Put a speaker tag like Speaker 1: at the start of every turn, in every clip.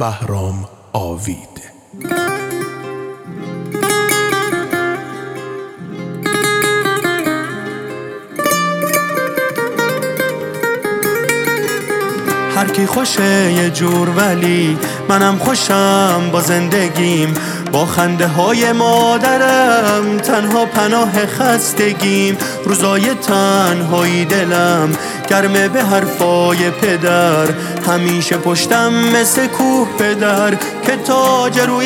Speaker 1: بهرام آوید.
Speaker 2: هر کی خوشه یه جور ولی منم خوشم با زندگیم، با خنده های مادرم تنها پناه خستگیم. روزای تنهایی دلم گرمه به حرفای پدر، همیشه پشتم مثل کوه پدر که تاج روی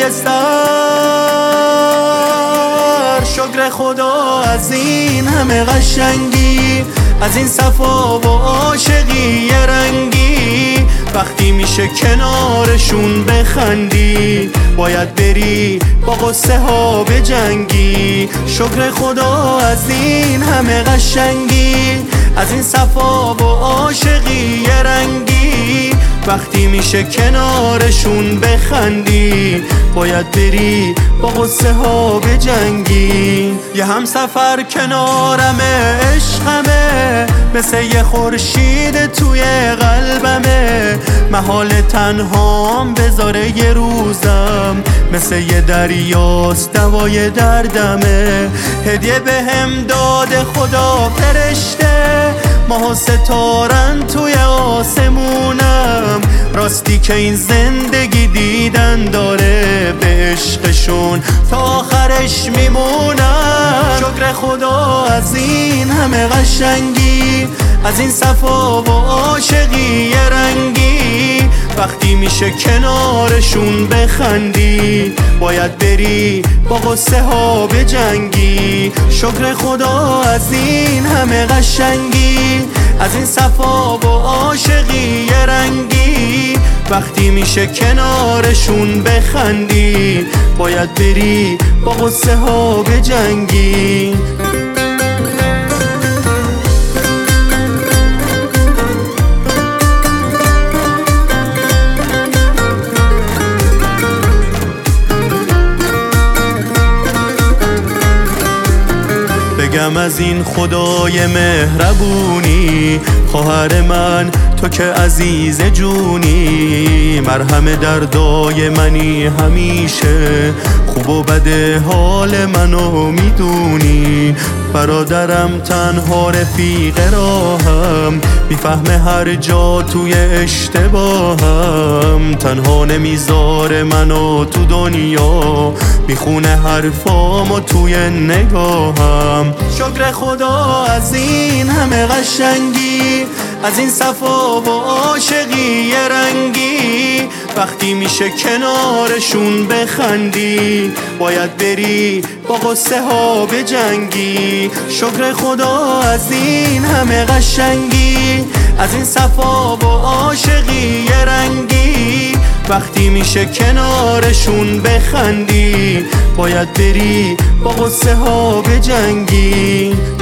Speaker 2: سر. شکر خدا از این همه قشنگی، از این صفا و عاشقی رنگی. وقتی میشه کنارشون بخندی، باید بری با قصه ها بجنگی. شکر خدا از این همه قشنگی، از این صفا و عاشقی رنگی. وقتی میشه کنارشون بخندی، باید بری با قصه ها بجنگی. یه همسفر کنارمه، عشقمه، مثل یه خورشید توی قلبمه. محال تنهام بذاره یه روزم، مثل یه دریاست دوای دردمه. هدیه بهم داده خدا فرشته، ماه و ستارن توی آسمونم. راستی که این زندگی دیدن داره، به عشقشون تا آخرش میمونم. شکر خدا از این همه قشنگی، از این صفا و عاشقی رنگی. وقتی میشه کنارشون بخندی، باید بری با قصه ها بجنگی. شکر خدا از این همه قشنگی، از این صفا و عاشقی رنگی. وقتی میشه کنارشون بخندی، باید بری با قصه ها بجنگی. بگم از این خدای مهربونی، خواهر من تو که عزیز جونی. مرهم دردای منی همیشه، خوب و بد حال منو میدونی. برادرم تنها رفیق راهم، میفهمه هر جا توی اشتباهم. تنها نمیذاره منو تو دنیا، میخونه حرفامو توی نگاهم. شکر خدا از این همه قشنگی، از این صفا و عاشقی رنگی. وقتی میشه کنارشون بخندی، باید بری با قصه ها بجنگی. شکر خدا از این همه قشنگی، از این صفا و عاشقی رنگی. وقتی میشه کنارشون بخندی، باید بری با قصه ها بجنگی.